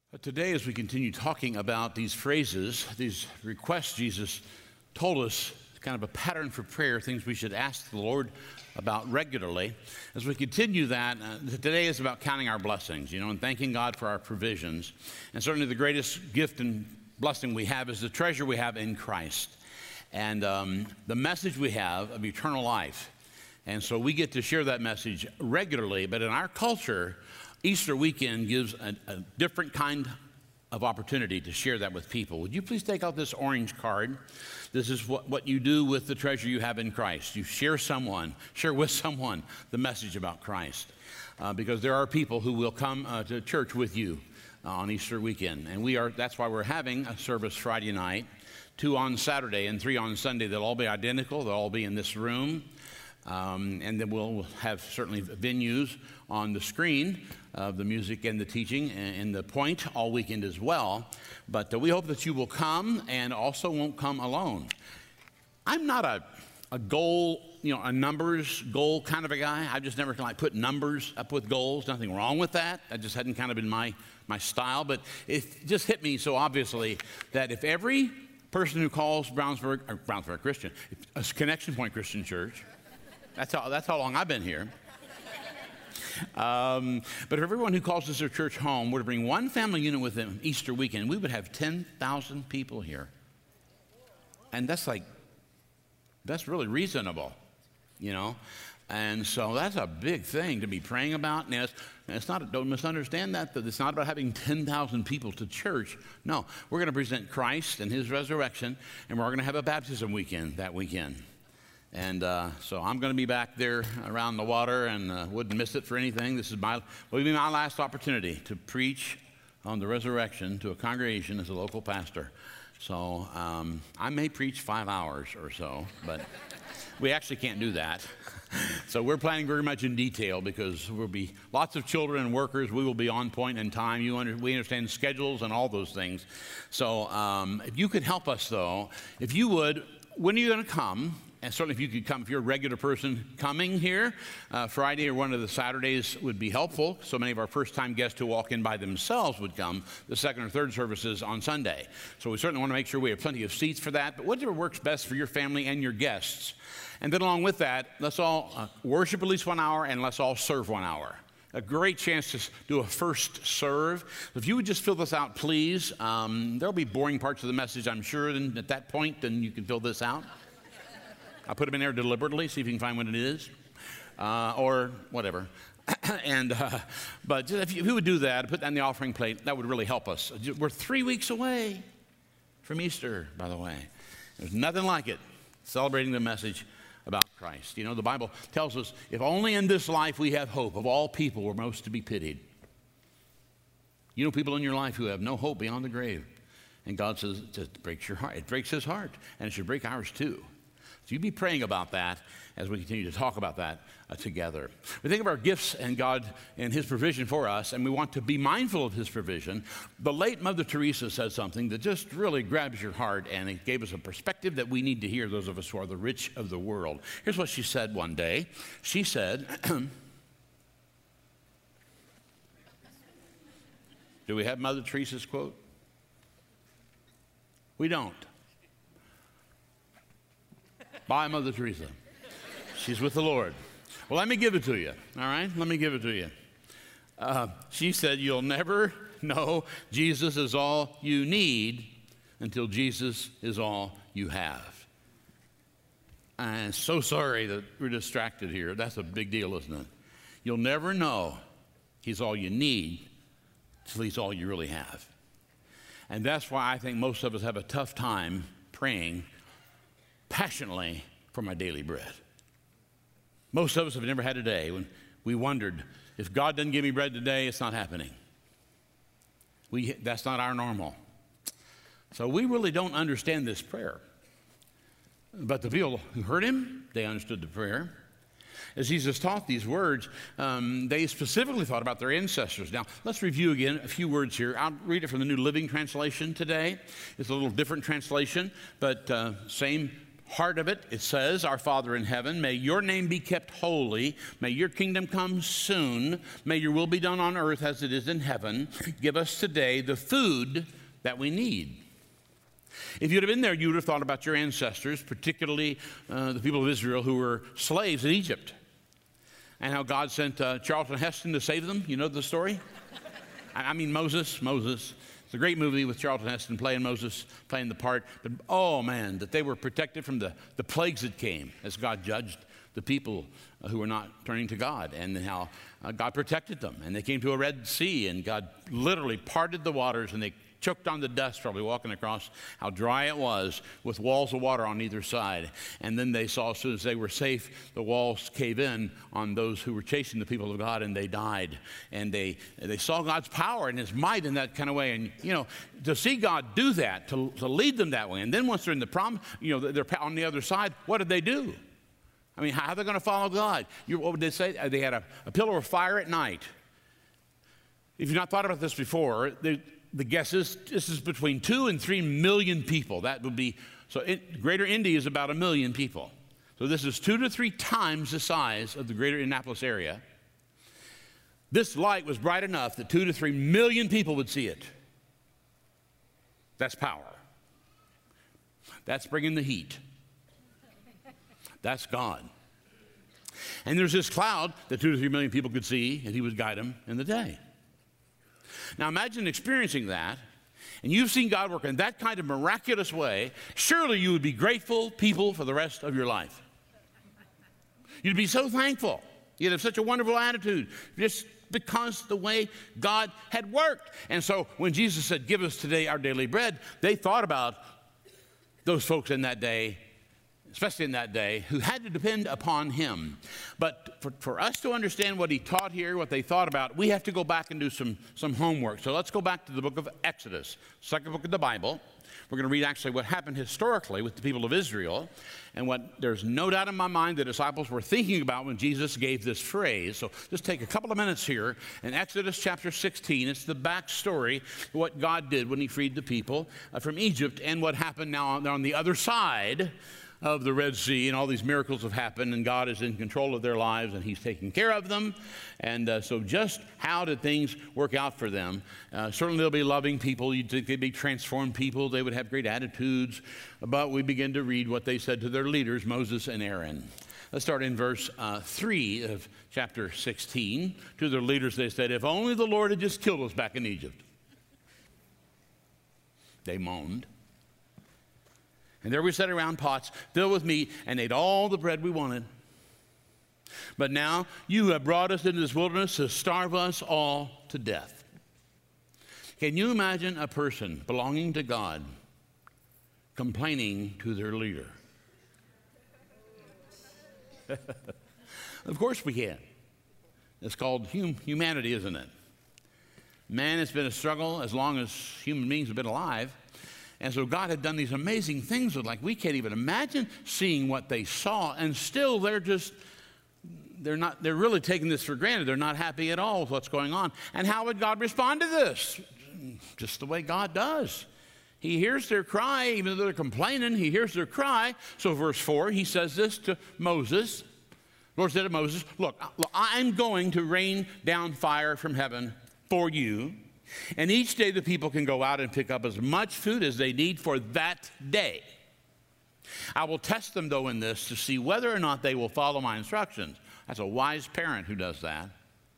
Today, as we continue talking about these phrases, these requests Jesus told us, kind of a pattern for prayer, things we should ask the Lord about regularly. As we continue that, today is about counting our blessings, and thanking God for our provisions. And certainly the greatest gift and blessing we have is the treasure we have in Christ. And the message we have of eternal life. And so we get to share that message regularly, but in our culture, Easter weekend gives a different kind of opportunity to share that with people. Would you please take out this orange card? This is what you do with the treasure you have in Christ. You share with someone the message about Christ. Because there are people who will come to church with you on Easter weekend. And that's why we're having a service Friday night, 2 on Saturday and 3 on Sunday. They'll all be identical. They'll all be in this room. And then we'll have certainly venues on the screen of the music and the teaching and the point all weekend as well. But we hope that you will come and also won't come alone. I'm not a goal, a numbers goal kind of a guy. I've just never put numbers up with goals. Nothing wrong with that. That just hadn't kind of been my style. But it just hit me so obviously that if every person who calls Brownsburg Christian, a Connection Point Christian Church, that's how long I've been here. But if everyone who calls this their church home were to bring one family unit with them Easter weekend, we would have 10,000 people here. And that's really reasonable, And so that's a big thing to be praying about. And don't misunderstand that it's not about having 10,000 people to church. No, we're going to present Christ and his resurrection, and we're going to have a baptism weekend that weekend. And so I'm going to be back there around the water and wouldn't miss it for anything. This will be my last opportunity to preach on the resurrection to a congregation as a local pastor. So I may preach 5 hours or so, but we actually can't do that. So we're planning very much in detail because we'll be lots of children and workers. We will be on point in time. We understand schedules and all those things. So if you could help us, though, if you would, when are you going to come? And certainly if you could come, if you're a regular person coming here, Friday or one of the Saturdays would be helpful. So many of our first-time guests who walk in by themselves would come the second or third services on Sunday. So we certainly want to make sure we have plenty of seats for that. But whatever works best for your family and your guests. And then along with that, let's all worship at least 1 hour and let's all serve 1 hour. A great chance to do a first serve. If you would just fill this out, please. There'll be boring parts of the message, I'm sure. And at that point, then you can fill this out. I'll put them in there deliberately, see if you can find what it is, or whatever. But if you would do that, put that in the offering plate, that would really help us. We're 3 weeks away from Easter, by the way. There's nothing like it, celebrating the message about Christ. The Bible tells us, if only in this life we have hope, of all people we're most to be pitied. People in your life who have no hope beyond the grave. And God says, it breaks your heart. It breaks his heart, and it should break ours too. So you be praying about that as we continue to talk about that together. We think of our gifts and God and his provision for us, and we want to be mindful of his provision. The late Mother Teresa said something that just really grabs your heart, and it gave us a perspective that we need to hear, those of us who are the rich of the world. Here's what she said one day. She said, do we have Mother Teresa's quote? We don't. By Mother Teresa. She's with the Lord. Well, let me give it to you, all right? Let me give it to you. She said, you'll never know Jesus is all you need until Jesus is all you have. I'm so sorry that we're distracted here. That's a big deal, isn't it? You'll never know he's all you need until he's all you really have. And that's why I think most of us have a tough time praying passionately for my daily bread. Most of us have never had a day when we wondered, if God doesn't give me bread today, it's not happening. That's not our normal. So we really don't understand this prayer. But the people who heard him, they understood the prayer. As Jesus taught these words, they specifically thought about their ancestors. Now, let's review again a few words here. I'll read it from the New Living Translation today. It's a little different translation, but same heart of it, it says, Our Father in heaven, may your name be kept holy. May your kingdom come soon. May your will be done on earth as it is in heaven. Give us today the food that we need. If you'd have been there, you would have thought about your ancestors, particularly the people of Israel who were slaves in Egypt, and how God sent Charlton Heston to save them. You know the story? I mean Moses. It's a great movie with Charlton Heston playing Moses, playing the part. But, oh, man, that they were protected from the plagues that came as God judged the people who were not turning to God, and how God protected them. And they came to a Red Sea, and God literally parted the waters, and they choked on the dust, probably walking across, how dry it was with walls of water on either side. And then they saw, as soon as they were safe, the walls cave in on those who were chasing the people of God, and they died. And they saw God's power and his might in that kind of way. And, you know, to see God do that, to lead them that way. And then once they're in the promise, you know, they're on the other side, what did they do? I mean, how are they going to follow God? What would they say? They had a pillar of fire at night. If you've not thought about this before, the guess is this is between 2 and 3 million people. That would be, so Greater Indy is about 1 million people. So this is 2 to 3 times the size of the greater Indianapolis area. This light was bright enough that 2 to 3 million people would see it. That's power. That's bringing the heat. That's God. And there's this cloud that 2 to 3 million people could see, and he would guide them in the day. Now imagine experiencing that, and you've seen God work in that kind of miraculous way. Surely you would be grateful people for the rest of your life. You'd be so thankful. You'd have such a wonderful attitude just because the way God had worked. And so when Jesus said, give us today our daily bread, they thought about those folks in that day, especially in that day, who had to depend upon him. But for us to understand what he taught here, what they thought about, we have to go back and do some homework. So let's go back to the book of Exodus, second book of the Bible. We're going to read actually what happened historically with the people of Israel, and what there's no doubt in my mind the disciples were thinking about when Jesus gave this phrase. So just take a couple of minutes here. In Exodus chapter 16, it's the backstory of what God did when he freed the people from Egypt, and what happened now on the other side of the Red Sea, and all these miracles have happened, and God is in control of their lives, and he's taking care of them. And so just how did things work out for them? Certainly they'll be loving people. You'd think they'd be transformed people. They would have great attitudes. But we begin to read what they said to their leaders, Moses and Aaron. Let's start in verse 3 of chapter 16. To their leaders they said, if only the Lord had just killed us back in Egypt. They moaned. And there we sat around pots filled with meat and ate all the bread we wanted. But now you have brought us into this wilderness to starve us all to death. Can you imagine a person belonging to God complaining to their leader? Of course we can. It's called humanity, isn't it? Man, it's been a struggle as long as human beings have been alive. And so God had done these amazing things with, like, we can't even imagine seeing what they saw, and still they're really taking this for granted. They're not happy at all with what's going on. And how would God respond to this? Just the way God does. He hears their cry, even though they're complaining, he hears their cry. So verse 4, he says this to Moses. The Lord said to Moses, look, I'm going to rain down fire from heaven for you. And each day the people can go out and pick up as much food as they need for that day. I will test them, though, in this to see whether or not they will follow my instructions. That's a wise parent who does that.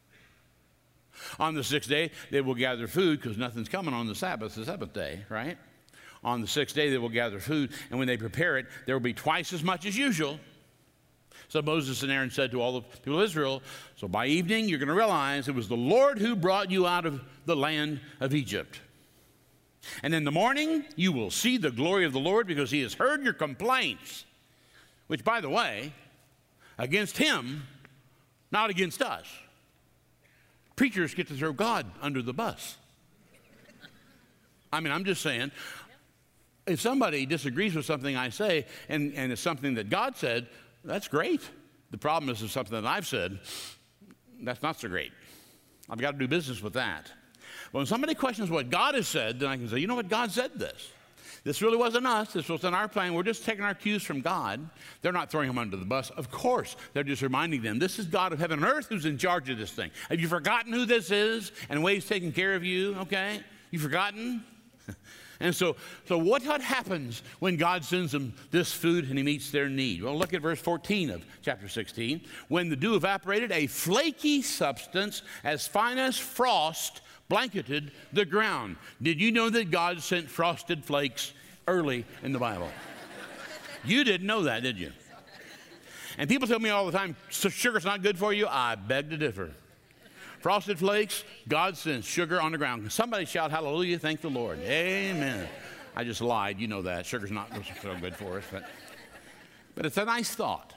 On the 6th day, they will gather food, because nothing's coming on the Sabbath, the 7th day, right? On the 6th day, they will gather food, and when they prepare it, there will be twice as much as usual. So Moses and Aaron said to all the people of Israel, so by evening you're going to realize it was the Lord who brought you out of the land of Egypt. And in the morning you will see the glory of the Lord, because he has heard your complaints, which, by the way, against him, not against us. Preachers get to throw God under the bus. I mean, I'm just saying, if somebody disagrees with something I say, and it's something that God said, that's great. The problem is, it's something that I've said, that's not so great. I've got to do business with that. But when somebody questions what God has said, then I can say, you know what, God said this. This really wasn't us. This wasn't our plan. We're just taking our cues from God. They're not throwing them under the bus. Of course, they're just reminding them, this is God of heaven and earth who's in charge of this thing. Have you forgotten who this is and the way he's taking care of you, okay? You forgotten? And so what happens when God sends them this food and he meets their need? Well, look at verse 14 of chapter 16. When the dew evaporated, a flaky substance as fine as frost blanketed the ground. Did you know that God sent frosted flakes early in the Bible? You didn't know that, did you? And people tell me all the time, sugar's not good for you. I beg to differ. Frosted Flakes, God sends sugar on the ground. Somebody shout hallelujah, thank the Lord. Amen. I just lied, you know that. Sugar's not so good for us, but it's a nice thought.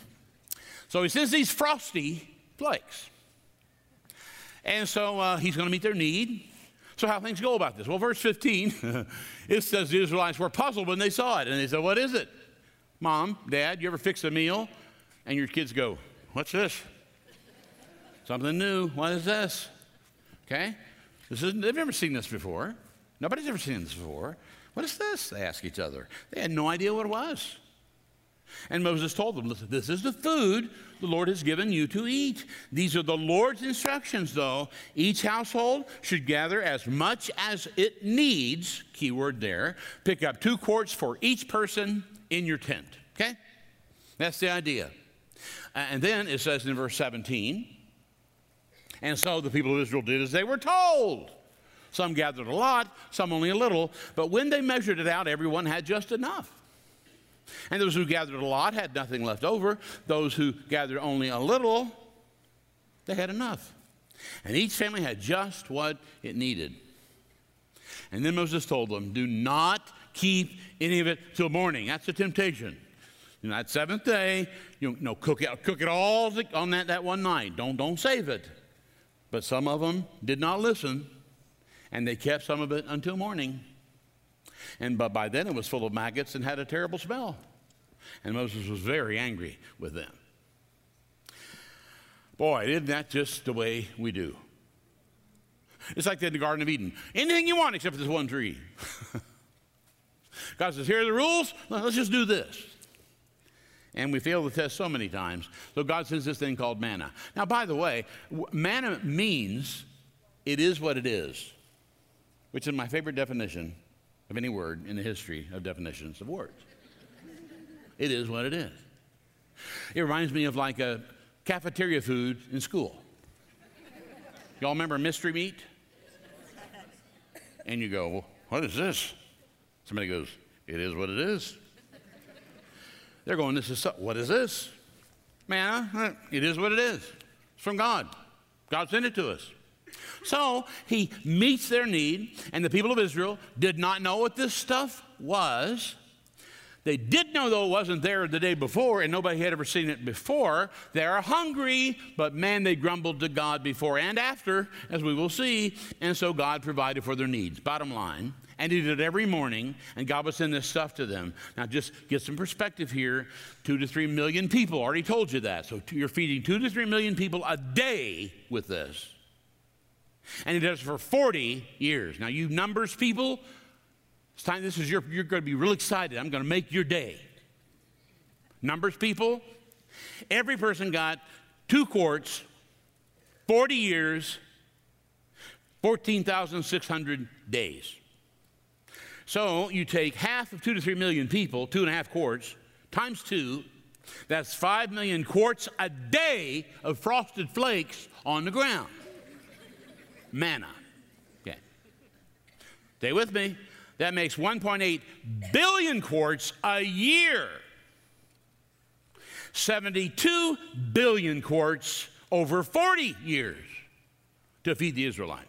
So he sends these frosty flakes. And so he's going to meet their need. So how things go about this? Well, verse 15, it says the Israelites were puzzled when they saw it. And they said, what is it? Mom, Dad, you ever fix a meal? And your kids go, what's this? Something new. What is this? Okay? They've never seen this before. Nobody's ever seen this before. What is this? They ask each other. They had no idea what it was. And Moses told them, listen, this is the food the Lord has given you to eat. These are the Lord's instructions, though. Each household should gather as much as it needs, keyword there. Pick up 2 quarts for each person in your tent. Okay? That's the idea. And then it says in verse 17, and so the people of Israel did as they were told. Some gathered a lot, some only a little, but when they measured it out, everyone had just enough. And those who gathered a lot had nothing left over. Those who gathered only a little, they had enough. And each family had just what it needed. And then Moses told them, do not keep any of it till morning. That's the temptation. You know, that 7th day, cook it all on that one night. Don't save it. But some of them did not listen, and they kept some of it until morning. But by then it was full of maggots and had a terrible smell. And Moses was very angry with them. Boy, isn't that just the way we do? It's like in the Garden of Eden. Anything you want except for this one tree. God says, here are the rules. Let's just do this. And we fail the test so many times. So God sends this thing called manna. Now, by the way, manna means it is what it is, which is my favorite definition of any word in the history of definitions of words. It is what it is. It reminds me of like a cafeteria food in school. Y'all remember mystery meat? And you go, well, what is this? Somebody goes, it is what it is. They're going, what is this? Manna, it is what it is. It's from God. God sent it to us. So he meets their need, and the people of Israel did not know what this stuff was. They did know, though, it wasn't there the day before, and nobody had ever seen it before. They are hungry, but man, they grumbled to God before and after, as we will see, and so God provided for their needs. Bottom line, and he did it every morning, and God would send this stuff to them. Now, just get some perspective here. 2 to 3 million people, already told you that. So you're feeding 2 to 3 million people a day with this. And he does it for 40 years. Now, you Numbers people, it's time, you're going to be real excited. I'm going to make your day. Numbers people, every person got 2 quarts, 40 years, 14,600 days. So you take half of 2 to 3 million people, 2.5 quarts, times 2, that's 5 million quarts a day of frosted flakes on the ground. Manna. Okay. Stay with me. That makes 1.8 billion quarts a year. 72 billion quarts over 40 years to feed the Israelites.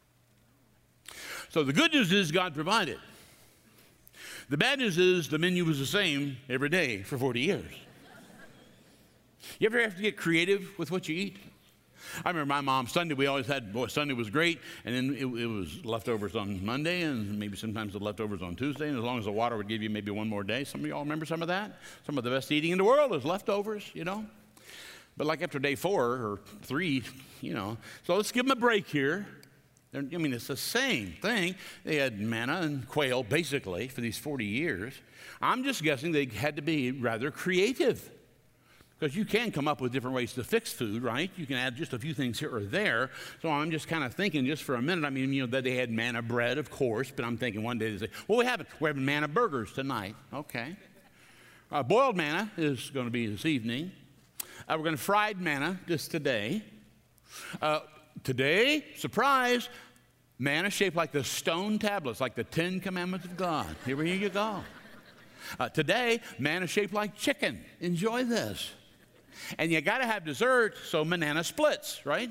So the good news is God provided. The bad news is the menu was the same every day for 40 years. You ever have to get creative with what you eat? I remember my mom, Sunday, we always had, Sunday was great, and then it was leftovers on Monday, and maybe sometimes the leftovers on Tuesday, and as long as the water would give you maybe one more day. Some of y'all remember some of that? Some of the best eating in the world is leftovers, But like after day 4 or 3, So let's give them a break here. I mean, it's the same thing. They had manna and quail, basically, for these 40 years. I'm just guessing they had to be rather creative, because you can come up with different ways to fix food, right? You can add just a few things here or there. So I'm just kind of thinking just for a minute. I mean, you know, that they had manna bread, of course, but I'm thinking one day they say, well, we're having manna burgers tonight. Okay. Boiled manna is going to be this evening. We're going to fried manna just today. Today, surprise, manna shaped like the stone tablets, like the 10 Commandments of God. Here you go. Today, manna shaped like chicken. Enjoy this. And you got to have dessert, so banana splits, right?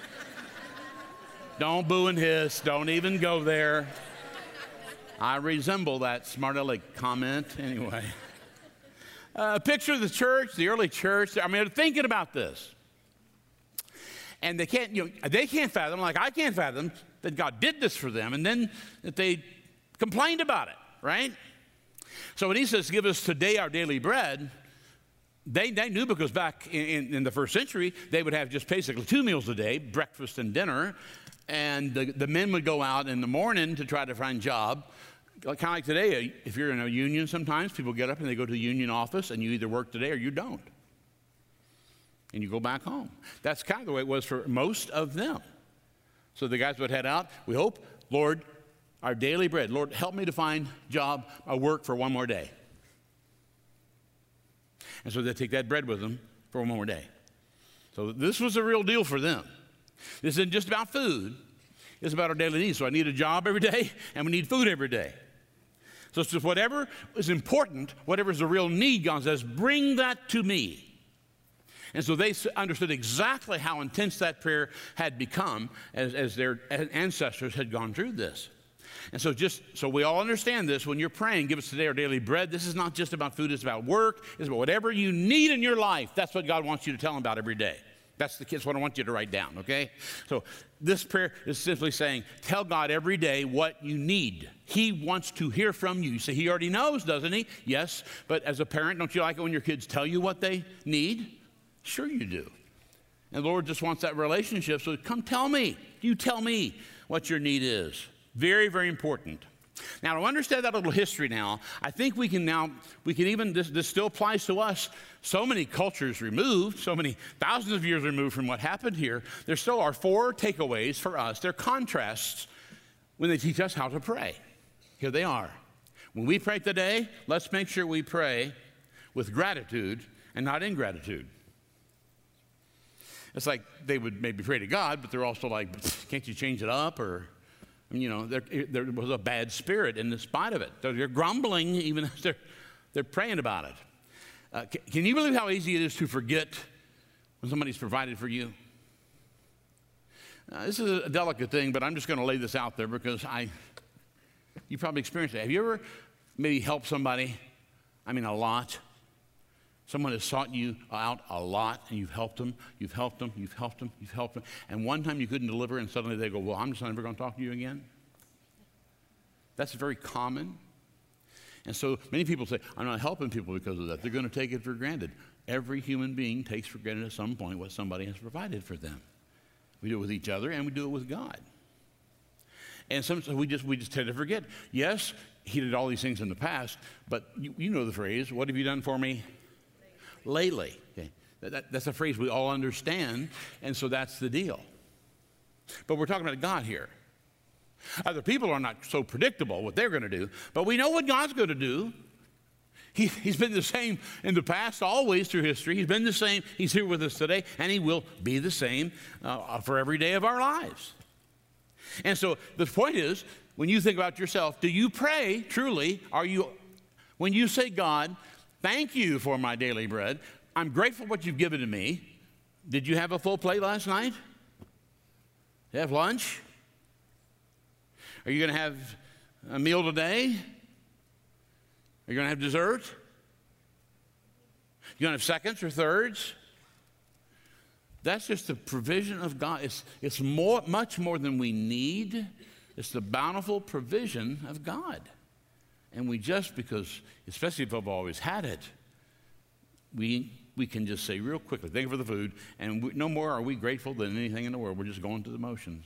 Don't boo and hiss. Don't even go there. I resemble that smart aleck comment anyway. Picture the church, the early church. I mean, they're thinking about this. And they can't fathom, like I can't fathom, that God did this for them, and then that they complained about it, right? So when he says, give us today our daily bread, they knew, because back in the first century, they would have just basically 2 meals a day, breakfast and dinner, and the men would go out in the morning to try to find a job. Kind of like today, if you're in a union sometimes, people get up and they go to the union office, and you either work today or you don't. And you go back home. That's kind of the way it was for most of them. So the guys would head out. We hope, Lord, our daily bread. Lord, help me to find work for one more day. And so they take that bread with them for one more day. So this was a real deal for them. This isn't just about food. It's about our daily needs. So I need a job every day, and we need food every day. So it's just whatever is important, whatever is a real need, God says, bring that to me. And so they understood exactly how intense that prayer had become as their ancestors had gone through this. And so just so we all understand this, when you're praying, give us today our daily bread, this is not just about food, it's about work, it's about whatever you need in your life. That's what God wants you to tell him about every day. That's what I want you to write down, okay? So this prayer is simply saying, tell God every day what you need. He wants to hear from you. You say, he already knows, doesn't he? Yes, but as a parent, don't you like it when your kids tell you what they need? Sure you do. And the Lord just wants that relationship, so come tell me. You tell me what your need is. Very, very important. Now, to understand that little history now, I think we can even, this still applies to us, so many cultures removed, so many thousands of years removed from what happened here, there still are 4 takeaways for us. They're contrasts when they teach us how to pray. Here they are. When we pray today, let's make sure we pray with gratitude and not ingratitude. It's like they would maybe pray to God, but they're also like, can't you change it up? Or, you know, there was a bad spirit in spite of it. They're grumbling even as they're praying about it. Can you believe how easy it is to forget when somebody's provided for you? This is a delicate thing, but I'm just going to lay this out there because you probably experienced it. Have you ever maybe helped somebody, a lot? Someone has sought you out a lot, and you've helped them, and one time you couldn't deliver, and suddenly they go, well, I'm just never going to talk to you again. That's very common. And so many people say, I'm not helping people because of that. They're going to take it for granted. Every human being takes for granted at some point what somebody has provided for them. We do it with each other, and we do it with God. And sometimes we just tend to forget. Yes, he did all these things in the past, but you know the phrase, what have you done for me lately? Okay. That's a phrase we all understand, and so that's the deal. But we're talking about God here. Other people are not so predictable what they're going to do, but we know what God's going to do. He's been the same in the past, always through history. He's been the same. He's here with us today, and he will be the same for every day of our lives. And so the point is, when you think about yourself, do you pray truly? When you say, God, thank you for my daily bread, I'm grateful for what you've given to me. Did you have a full plate last night? Did you have lunch? Are you going to have a meal today? Are you going to have dessert? You going to have seconds or thirds? That's just the provision of God. It's much more than we need. It's the bountiful provision of God. And because, especially if we've always had it, we can just say real quickly, thank you for the food, and no more are we grateful than anything in the world. We're just going through the motions.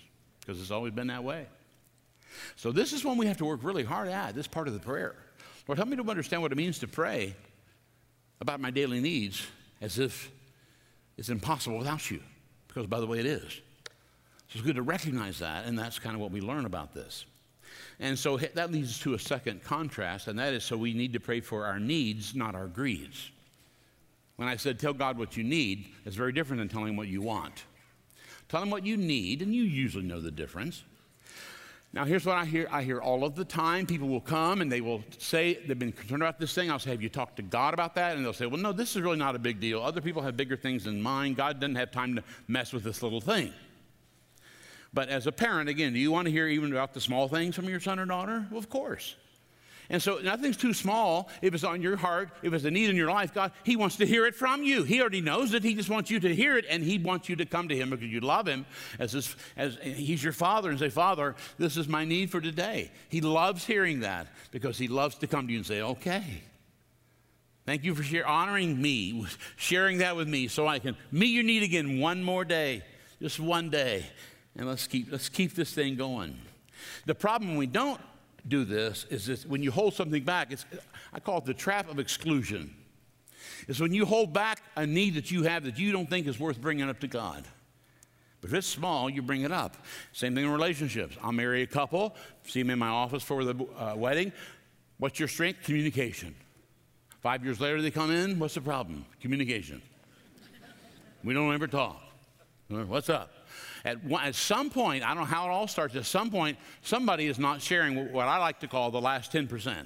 because it's always been that way. So this is one we have to work really hard at, this part of the prayer. Lord, help me to understand what it means to pray about my daily needs as if it's impossible without you, because, by the way, it is. So it's good to recognize that, and that's kind of what we learn about this. And so that leads us to a second contrast, and that is, so we need to pray for our needs, not our greeds. When I said tell God what you need, it's very different than telling him what you want. Tell him what you need, and you usually know the difference. Now, here's what I hear. I hear all of the time. People will come and they will say they've been concerned about this thing. I'll say, have you talked to God about that? And they'll say, well, no, this is really not a big deal. Other people have bigger things than mine. God doesn't have time to mess with this little thing. But as a parent, again, do you want to hear even about the small things from your son or daughter? Well, of course. And so nothing's too small. If it's on your heart, if it's a need in your life, God, he wants to hear it from you. He already knows it. He just wants you to hear it, and he wants you to come to him because you love him as he's your father, and say, Father, this is my need for today. He loves hearing that because he loves to come to you and say, okay. Thank you for honoring me, sharing that with me so I can meet your need again one more day, just one day. And let's keep this thing going. The problem when we don't do this is this: when you hold something back, I call it the trap of exclusion. It's when you hold back a need that you have that you don't think is worth bringing up to God. But if it's small, you bring it up. Same thing in relationships. I'll marry a couple, see them in my office for the wedding. What's your strength? Communication. 5 years later, they come in. What's the problem? Communication. We don't ever talk. What's up? At some point, I don't know how it all starts, at some point, somebody is not sharing what I like to call the last 10%.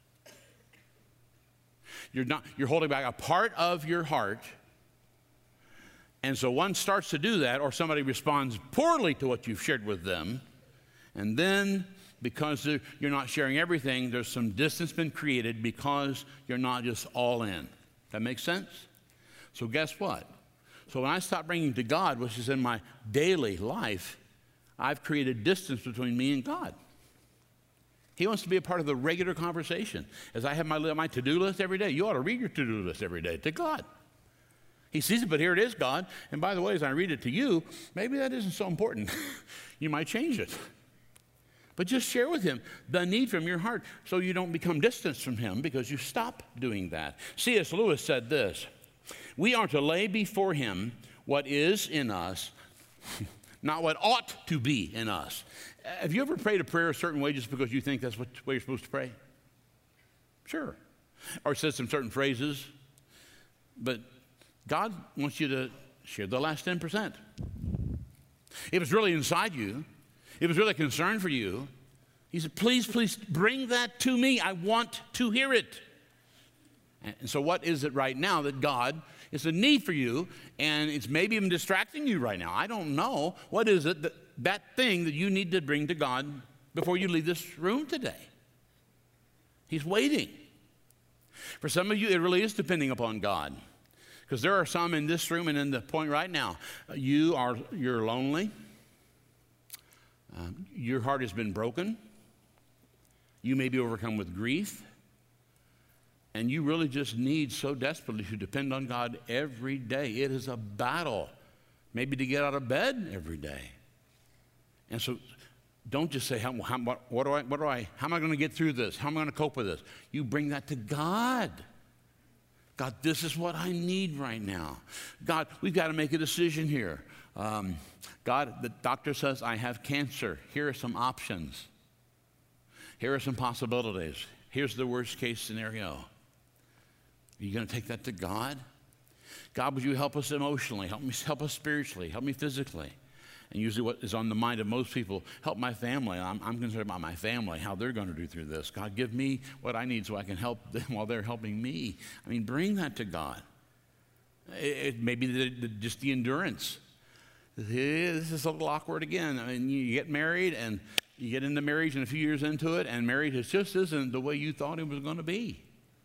You're holding back a part of your heart, and so one starts to do that, or somebody responds poorly to what you've shared with them, and then because you're not sharing everything, there's some distance been created because you're not just all in. That makes sense? So guess what? So when I stop bringing to God, which is in my daily life, I've created distance between me and God. He wants to be a part of the regular conversation. As I have my to-do list every day, you ought to read your to-do list every day to God. He sees it, but here it is, God. And by the way, as I read it to you, maybe that isn't so important. You might change it. But just share with him the need from your heart so you don't become distant from him because you stop doing that. C.S. Lewis said this: we are to lay before him what is in us, not what ought to be in us. Have you ever prayed a prayer a certain way just because you think that's what way you're supposed to pray? Sure. Or said some certain phrases. But God wants you to share the last 10%. If it's really inside you, if it's really a concern for you, he said, please bring that to me. I want to hear it. And so what is it right now that God is a need for you, and it's maybe even distracting you right now? I don't know. What is it, that thing that you need to bring to God before you leave this room today? He's waiting. For some of you, it really is depending upon God. Because there are some in this room and in the point right now, you're lonely. Your heart has been broken. You may be overcome with grief. And you really just need so desperately to depend on God every day. It is a battle, maybe to get out of bed every day. And so don't just say, how am I going to get through this? How am I going to cope with this? You bring that to God. God, this is what I need right now. God, we've got to make a decision here. God, the doctor says I have cancer. Here are some options. Here are some possibilities. Here's the worst case scenario. Are you going to take that to God? God, would you help us emotionally? Help us spiritually. Help me physically. And usually what is on the mind of most people, help my family. I'm concerned about my family, how they're going to do through this. God, give me what I need so I can help them while they're helping me. I mean, bring that to God. It may be just the endurance. This is a little awkward again. I mean, you get married and you get into marriage and a few years into it, and marriage just isn't the way you thought it was going to be.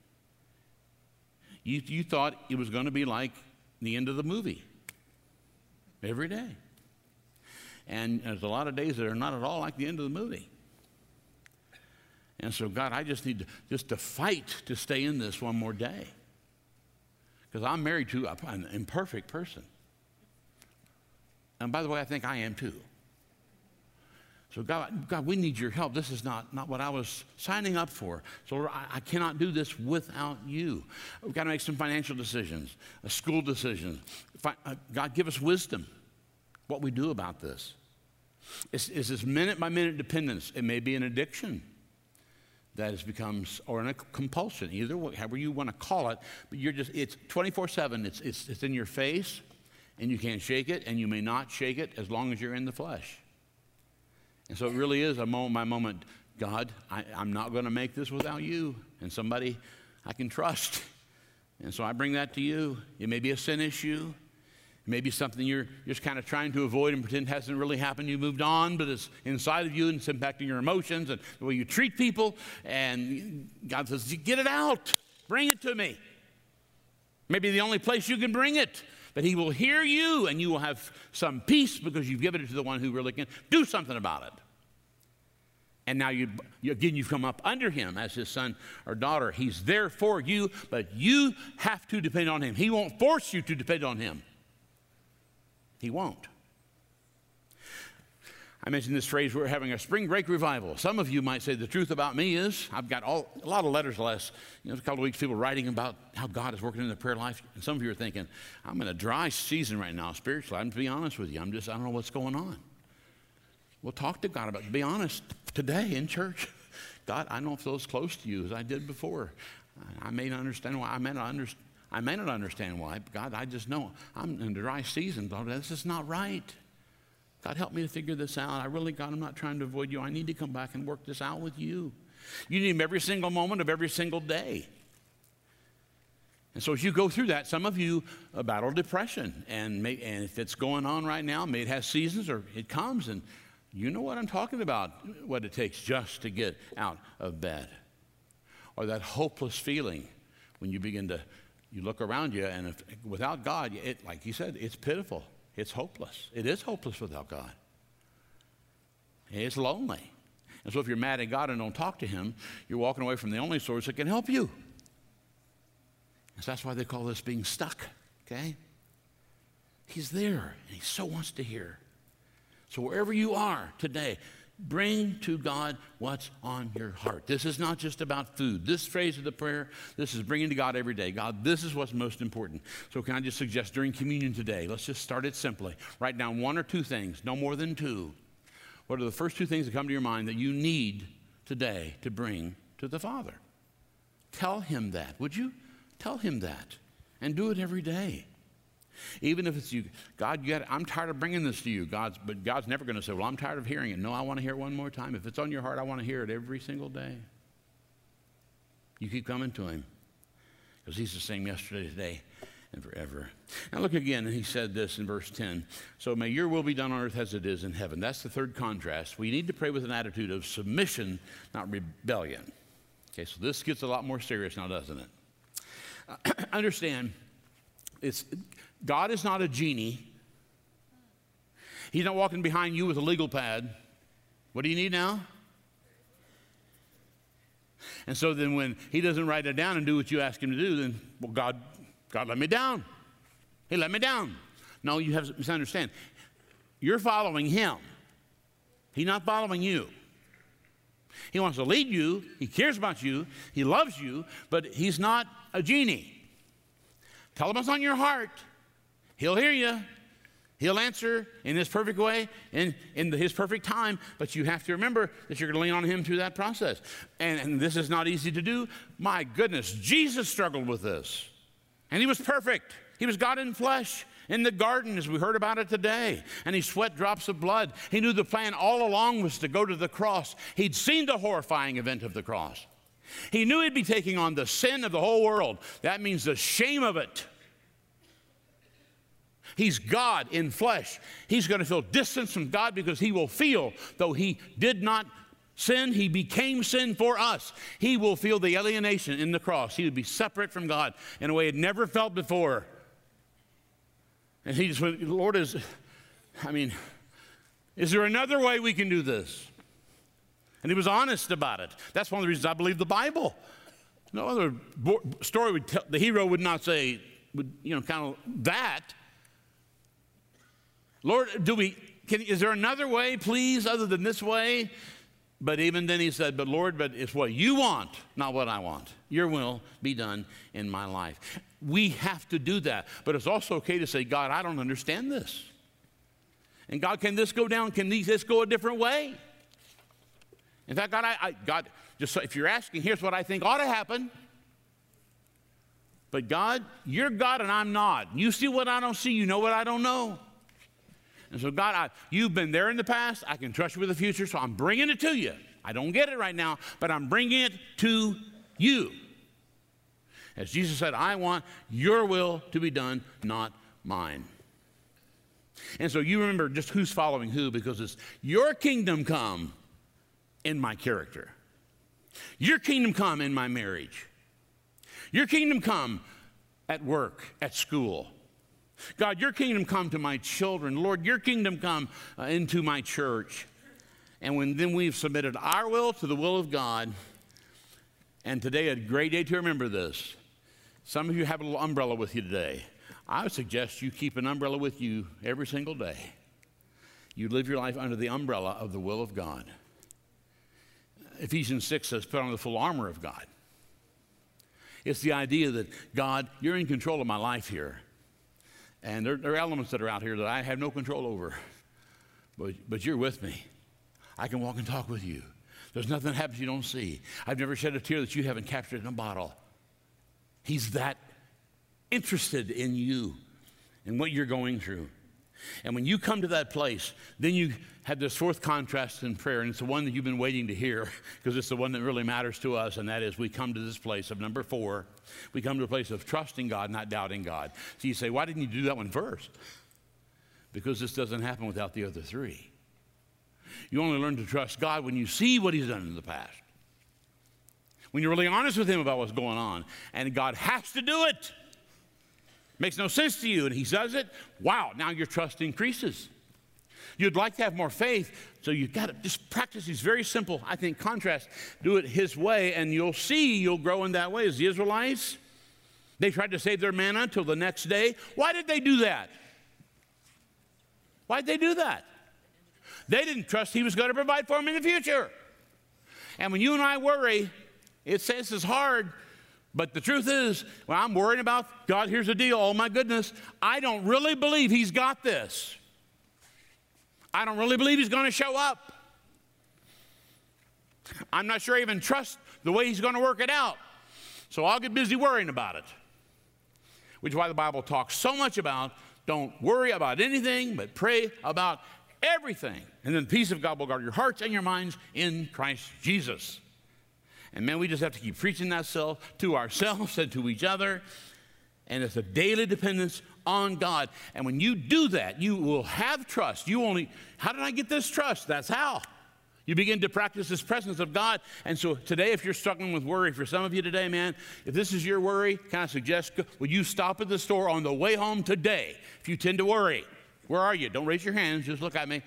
You thought it was going to be like the end of the movie every day. And there's a lot of days that are not at all like the end of the movie. And so, God, I just need to fight to stay in this one more day. Because I'm married to an imperfect person. And by the way, I think I am too. So God, we need your help. This is not what I was signing up for. So Lord, I cannot do this without you. We've got to make some financial decisions, school decisions. God, give us wisdom, what we do about this. It's this minute-by-minute dependence. It may be an addiction that has becomes, or a compulsion, either way, however you want to call it, but it's 24/7. It's in your face, and you can't shake it, and you may not shake it as long as you're in the flesh. And so it really is a moment by moment, God, I'm not going to make this without you and somebody I can trust. And so I bring that to you. It may be a sin issue. It may be something you're just kind of trying to avoid and pretend hasn't really happened. You moved on, but it's inside of you and it's impacting your emotions and the way you treat people. And God says, get it out. Bring it to me. Maybe the only place you can bring it. But he will hear you, and you will have some peace because you've given it to the one who really can do something about it. And now you've come up under him as his son or daughter. He's there for you, but you have to depend on him. He won't force you to depend on him. He won't. I mentioned this phrase, we're having a spring break revival. Some of you might say the truth about me is, I've got a lot of letters the last a couple of weeks, people writing about how God is working in their prayer life. And some of you are thinking, I'm in a dry season right now spiritually. I'm to be honest with you. I don't know what's going on. Well, talk to God about it. Be honest today in church. God, I don't feel as close to you as I did before. I may not understand why. I may not understand why. But God, I just know I'm in a dry season. This is not right. God, help me to figure this out. God, I'm not trying to avoid you. I need to come back and work this out with you. You need him every single moment of every single day. And so as you go through that, some of you battle depression. And if it's going on right now, maybe it has seasons or it comes. And you know what I'm talking about, what it takes just to get out of bed. Or that hopeless feeling when you look around you, and without God, like you said, it's pitiful. It's hopeless. It is hopeless without God. It's lonely. And so if you're mad at God and don't talk to him, you're walking away from the only source that can help you. And so that's why they call this being stuck, okay? He's there, and he so wants to hear. So wherever you are today, bring to God what's on your heart. This is not just about food. This phrase of the prayer, this is bringing to God every day. God, this is what's most important. So can I just suggest during communion today, let's just start it simply. Write down one or two things, no more than two. What are the first two things that come to your mind that you need today to bring to the Father? Tell him that. Would you? Tell him that. And do it every day. Even if it's you, God, I'm tired of bringing this to you. But God's never going to say, well, I'm tired of hearing it. No, I want to hear it one more time. If it's on your heart, I want to hear it every single day. You keep coming to him because he's the same yesterday, today, and forever. Now look again, and he said this in verse 10. So may your will be done on earth as it is in heaven. That's the third contrast. We need to pray with an attitude of submission, not rebellion. Okay, so this gets a lot more serious now, doesn't it? Understand, God is not a genie. He's not walking behind you with a legal pad. What do you need now? And so then when he doesn't write it down and do what you ask him to do, then, well, God let me down. He let me down. No, you have to misunderstand. You're following him. He's not following you. He wants to lead you. He cares about you. He loves you, but he's not a genie. Tell him what's on your heart. He'll hear you. He'll answer in his perfect way, in his perfect time, but you have to remember that you're going to lean on him through that process. And this is not easy to do. My goodness, Jesus struggled with this. And he was perfect. He was God in flesh in the garden, as we heard about it today. And he sweat drops of blood. He knew the plan all along was to go to the cross. He'd seen the horrifying event of the cross. He knew he'd be taking on the sin of the whole world. That means the shame of it. He's God in flesh. He's going to feel distance from God because he will feel, though he did not sin, he became sin for us. He will feel the alienation in the cross. He would be separate from God in a way he'd never felt before. And he just went, Lord, is there another way we can do this? And he was honest about it. That's one of the reasons I believe the Bible. No other story would tell, the hero would not say, kind of that. Lord, is there another way, please, other than this way? But even then he said, but Lord, but it's what you want, not what I want. Your will be done in my life. We have to do that. But it's also okay to say, God, I don't understand this. And God, can this go down? Can this go a different way? In fact, God, just so if you're asking, here's what I think ought to happen. But God, you're God and I'm not. You see what I don't see. You know what I don't know. And so, God, you've been there in the past. I can trust you with the future, so I'm bringing it to you. I don't get it right now, but I'm bringing it to you. As Jesus said, I want your will to be done, not mine. And so you remember just who's following who, because it's your kingdom come in my character. Your kingdom come in my marriage. Your kingdom come at work, at school. God, your kingdom come to my children. Lord, your kingdom come into my church. And then we've submitted our will to the will of God. And today, a great day to remember this. Some of you have a little umbrella with you today. I would suggest you keep an umbrella with you every single day. You live your life under the umbrella of the will of God. Ephesians 6 says, put on the full armor of God. It's the idea that, God, you're in control of my life here. And there are elements that are out here that I have no control over. But you're with me. I can walk and talk with you. There's nothing that happens you don't see. I've never shed a tear that you haven't captured in a bottle. He's that interested in you and what you're going through. And when you come to that place, then you have this fourth contrast in prayer, and it's the one that you've been waiting to hear because it's the one that really matters to us, and that is we come to this place of number 4. We come to a place of trusting God, not doubting God. So you say, why didn't you do that one first? Because this doesn't happen without the other 3. You only learn to trust God when you see what he's done in the past. When you're really honest with him about what's going on, and God has to do it. Makes no sense to you, and he does it. Wow, now your trust increases. You'd like to have more faith, so you've got to just practice these very simple, I think, contrasts. Do it his way, and you'll see you'll grow in that way. As the Israelites, they tried to save their manna until the next day. Why did they do that? Why did they do that? They didn't trust he was going to provide for them in the future. And when you and I worry, it says it's hard. But the truth is, when I'm worrying about, God, here's the deal, oh my goodness, I don't really believe he's got this. I don't really believe he's going to show up. I'm not sure I even trust the way he's going to work it out. So I'll get busy worrying about it. Which is why the Bible talks so much about don't worry about anything, but pray about everything. And then the peace of God will guard your hearts and your minds in Christ Jesus. And man, we just have to keep preaching that to ourselves and to each other. And it's a daily dependence on God. And when you do that, you will have trust. How did I get this trust? That's how. You begin to practice this presence of God. And so today, if you're struggling with worry, for some of you today, man, if this is your worry, can I suggest, would you stop at the store on the way home today if you tend to worry? Where are you? Don't raise your hands. Just look at me.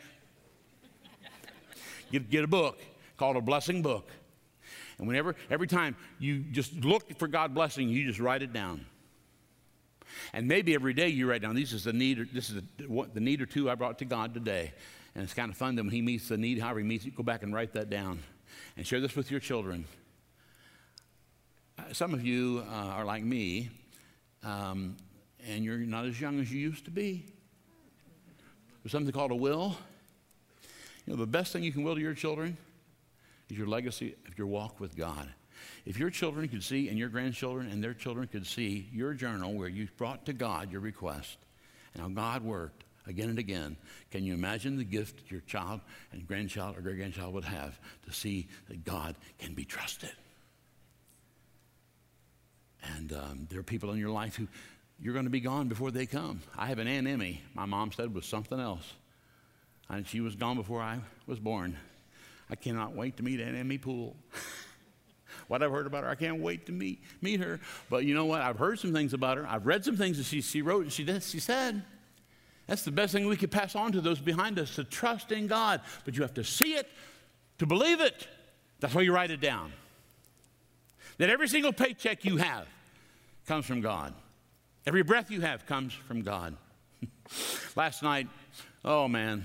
Get a book called A Blessing Book. And every time you just look for God's blessing, you just write it down. And maybe every day you write down, this is the need or two I brought to God today. And it's kind of fun that when he meets the need, however he meets it, go back and write that down. And share this with your children. Some of you are like me, and you're not as young as you used to be. There's something called a will. You know, the best thing you can will to your children is your legacy of your walk with God. If your children could see, and your grandchildren and their children could see your journal where you brought to God your request and how God worked again and again, can you imagine the gift your child and grandchild or great-grandchild would have to see that God can be trusted? And there are people in your life who you're going to be gone before they come. I have an Aunt Emmy, my mom said was something else. And she was gone before I was born. I cannot wait to meet Aunt Emmy Poole. What I've heard about her, I can't wait to meet her. But you know what? I've heard some things about her. I've read some things that she wrote, and she said, that's the best thing we could pass on to those behind us, to trust in God. But you have to see it to believe it. That's why you write it down. That every single paycheck you have comes from God. Every breath you have comes from God. Last night, oh man,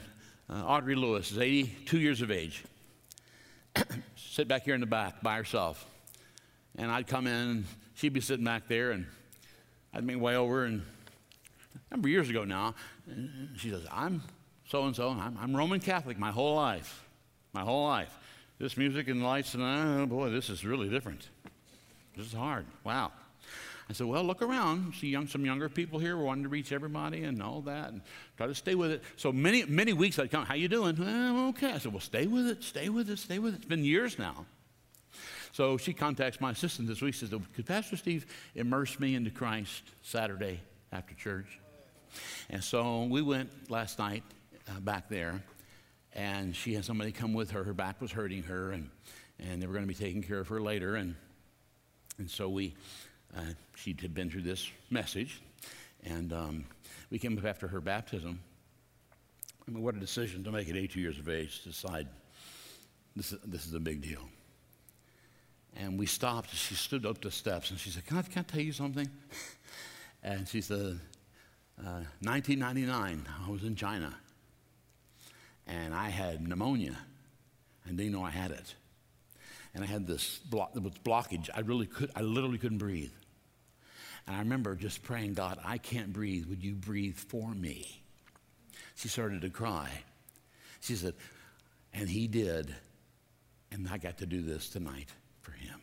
Audrey Lewis is 82 years of age. Sit back here in the back by herself. And I'd come in, and she'd be sitting back there, and I'd make way over, and a number of years ago now, and she says, I'm so-and-so, I'm Roman Catholic my whole life. My whole life. This music and lights, and oh boy, this is really different. This is hard. Wow. I said, well, look around. See some younger people here. We're wanting to reach everybody and all that, and try to stay with it. So many weeks I'd come, how you doing? Well, okay. I said, well, stay with it, stay with it, stay with it. It's been years now. So she contacts my assistant this week. She says, could Pastor Steve immerse me into Christ Saturday after church? And so we went last night back there, and she had somebody come with her. Her back was hurting her, and they were going to be taking care of her later. And so she had been through this message, and we came up after her baptism. I mean, what a decision to make at 82 years of age, to decide this is a big deal. And we stopped. She stood up the steps, and she said, can I tell you something? And she said, 1999, I was in China, and I had pneumonia, and they didn't know I had it. And I had this blockage. I literally couldn't breathe. And I remember just praying, God, I can't breathe. Would you breathe for me? She started to cry. She said, and he did. And I got to do this tonight for him.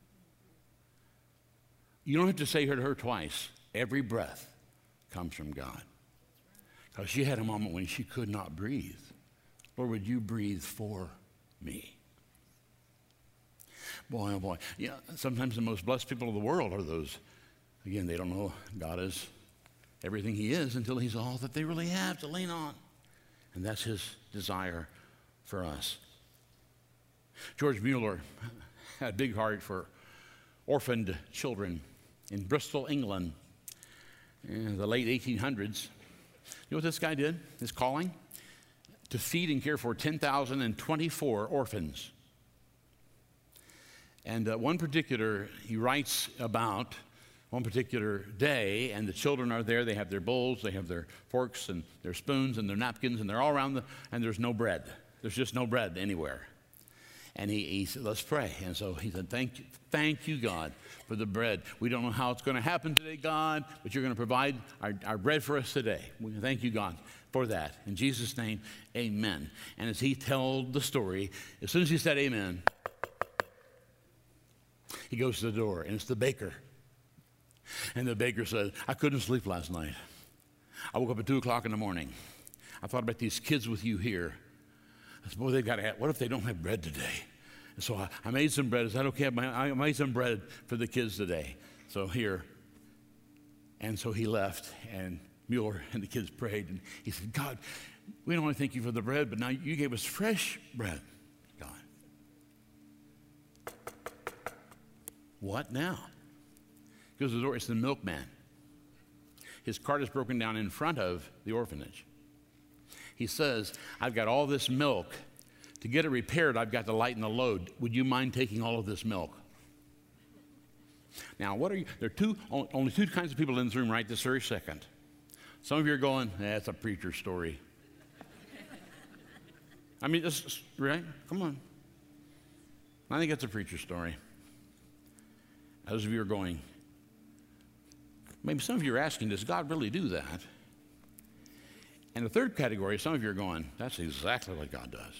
You don't have to say to her twice. Every breath comes from God. Because she had a moment when she could not breathe. Lord, would you breathe for me? Boy, oh boy. Yeah, sometimes the most blessed people of the world are those, again, they don't know God is everything he is until he's all that they really have to lean on. And that's his desire for us. George Mueller had a big heart for orphaned children in Bristol, England, in the late 1800s. You know what this guy did? His calling? To feed and care for 10,024 orphans. And he writes about one particular day, and the children are there. They have their bowls, they have their forks and their spoons and their napkins, and they're all around and there's no bread. There's just no bread anywhere. And he said, let's pray. And so he said, thank you, God, for the bread. We don't know how it's going to happen today, God, but you're going to provide our bread for us today. We thank you, God, for that. In Jesus' name, amen. And as he told the story, as soon as he said amen, he goes to the door, and it's the baker. And the baker said, I couldn't sleep last night. I woke up at 2 o'clock in the morning. I thought about these kids with you here. I said, boy, they've got to have, what if they don't have bread today? And so I made some bread. Is that okay? I made some bread for the kids today. So here. And so he left, and Mueller and the kids prayed. And he said, God, we don't only thank you for the bread, but now you gave us fresh bread, God. What now? He goes to the door. It's the milkman. His cart is broken down in front of the orphanage. He says, I've got all this milk. To get it repaired, I've got to lighten the load. Would you mind taking all of this milk? Now, there are only two kinds of people in this room right this very second. Some of you are going, that's a preacher story. I mean, right? Come on. I think it's a preacher story. Those of you are going, maybe some of you are asking, does God really do that? And the third category, some of you are going, that's exactly what God does.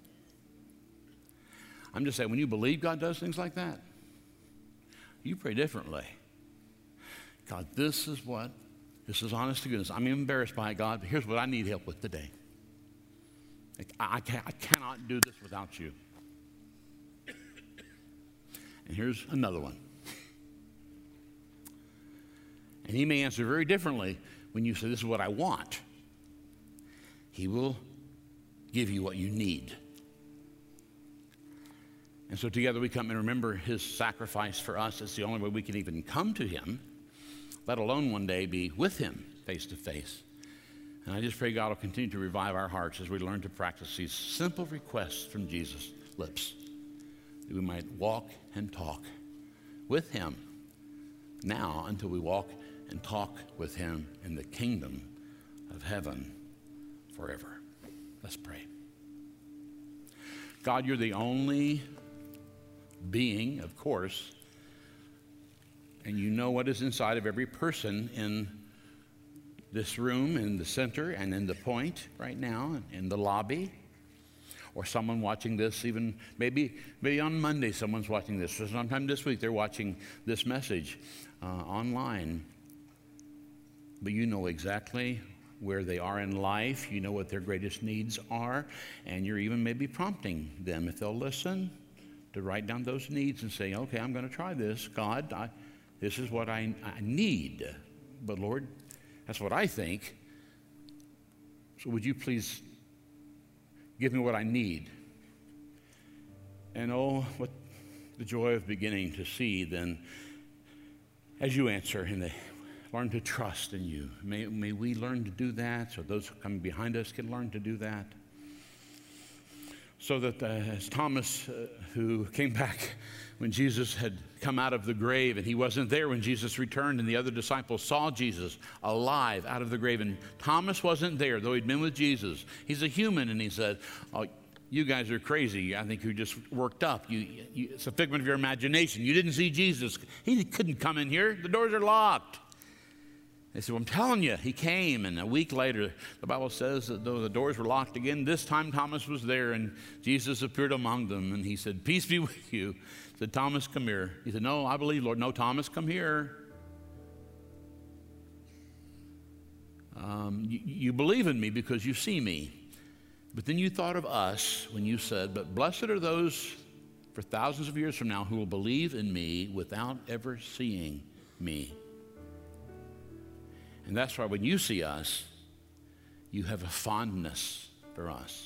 I'm just saying, when you believe God does things like that, you pray differently. God, this is honest to goodness. I'm embarrassed by it, God, but here's what I need help with today. I cannot do this without you. And here's another one. And he may answer very differently when you say, this is what I want. He will give you what you need. And so together we come and remember his sacrifice for us. It's the only way we can even come to him, let alone one day be with him face to face. And I just pray God will continue to revive our hearts as we learn to practice these simple requests from Jesus' lips, that we might walk and talk with him now until we walk and talk with him in the kingdom of heaven forever. Let's pray. God, you're the only being, of course, and you know what is inside of every person in this room, in the center, and in the point right now, in the lobby, or someone watching this even maybe on Monday someone's watching this, or sometime this week they're watching this message online. But you know exactly where they are in life. You know what their greatest needs are, and you're even maybe prompting them, if they'll listen, to write down those needs and say, okay, I'm going to try this. God, this is what I need. But Lord, that's what I think. So would you please give me what I need? And oh, what the joy of beginning to see then as you answer and they learn to trust in you. May we learn to do that so those coming behind us can learn to do that. So that as Thomas, who came back when Jesus had come out of the grave, and he wasn't there when Jesus returned, and the other disciples saw Jesus alive out of the grave, and Thomas wasn't there, though he'd been with Jesus. He's a human, and he said, oh, you guys are crazy. I think you're just worked up. It's a figment of your imagination. You didn't see Jesus. He couldn't come in here. The doors are locked. They said, well, I'm telling you, he came, and a week later, the Bible says that though the doors were locked again, this time Thomas was there, and Jesus appeared among them, and he said, peace be with you. He said, Thomas, come here. He said, no, I believe, Lord. No, Thomas, come here. You believe in me because you see me. But then you thought of us when you said, but blessed are those for thousands of years from now who will believe in me without ever seeing me. And that's why when you see us, you have a fondness for us.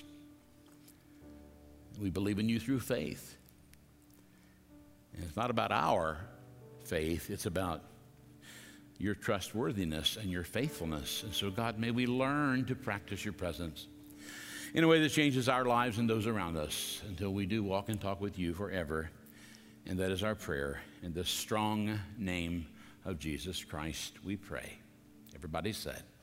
We believe in you through faith. And it's not about our faith, it's about your trustworthiness and your faithfulness. And so, God, may we learn to practice your presence in a way that changes our lives and those around us until we do walk and talk with you forever. And that is our prayer. In the strong name of Jesus Christ, we pray. Everybody said.